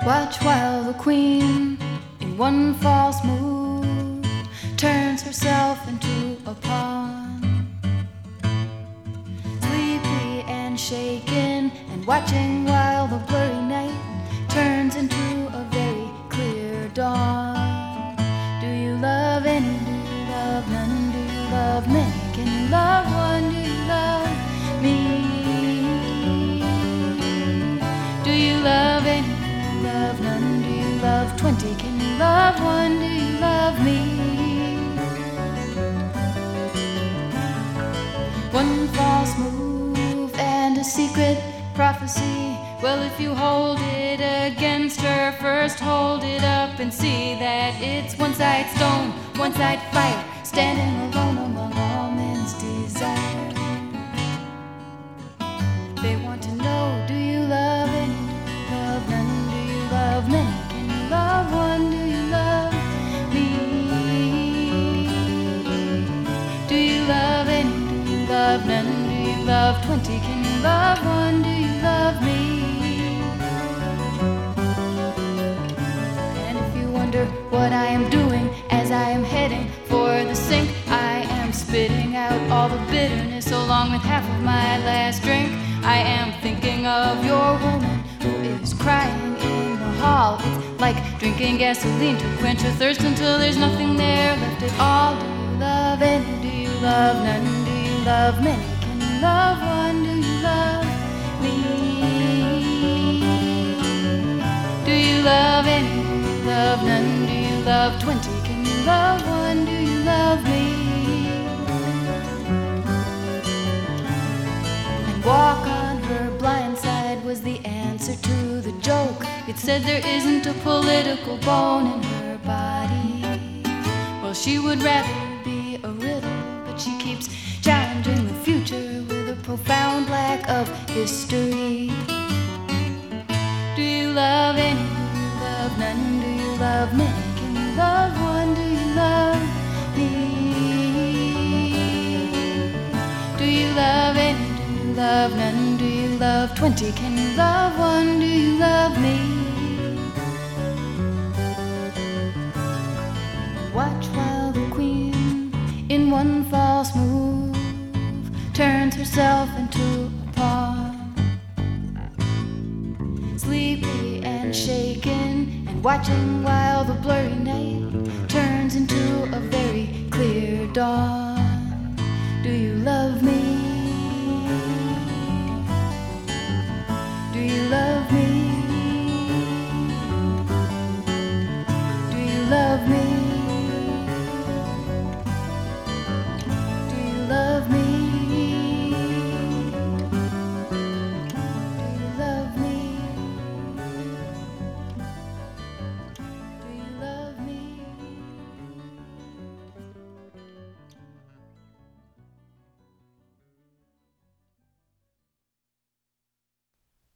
Watch while the queen, in one false move, turns herself into a pawn. Sleepy and shaken, and watching while the blurry night turns into a very clear dawn. Do you love any? Do you love none? Do you love many? Can you love one? Do you love me? Do you love any? Do you love none? Do you love 20? Can you love one? Do you love me? One false move and a secret prophecy. Well, if you hold it against her, first hold it up and see that it's one-side stone, one-side fire, standing alone among all men's desire. They want to know, do you love any? Do you love none? Do you love many? Can you love one? Do you love me? Do you love any? Do you love none? Do you love 20? Can you love one? Do you love me? And if you wonder what I am doing as I am heading for the sink, I am spitting out all the bitterness along with half of my last drink. I am thinking of your woman who is crying in the hall. It's like drinking gasoline to quench your thirst until there's nothing there left at all. Do you love any? Do you love none? Do you love many? Can you love one? Do you love me? Do you love any? Do you love none? Do you love 20? Can you love one? Do you love me? And walk on her blind side was the answer to the joke. It said there isn't a political bone in her body. Well, she would rather be a riddle, but she keeps challenging the future with a profound lack of history. Do you love any? Do you love none? Do you love many? Can you love one? Do you love me? Do you love any? Do you love none? Do you love 20? Can you love one? Do you love me? Watch while the queen, in one false move, turns herself into a pawn. Sleepy and shaken, and watching while the blurry night turns into a very clear dawn. Do you love me?